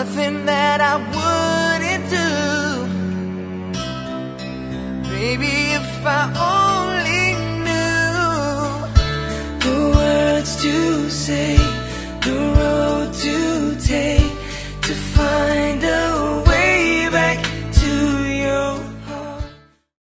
nothing that I wouldn't do. Baby, if I only knew the words to say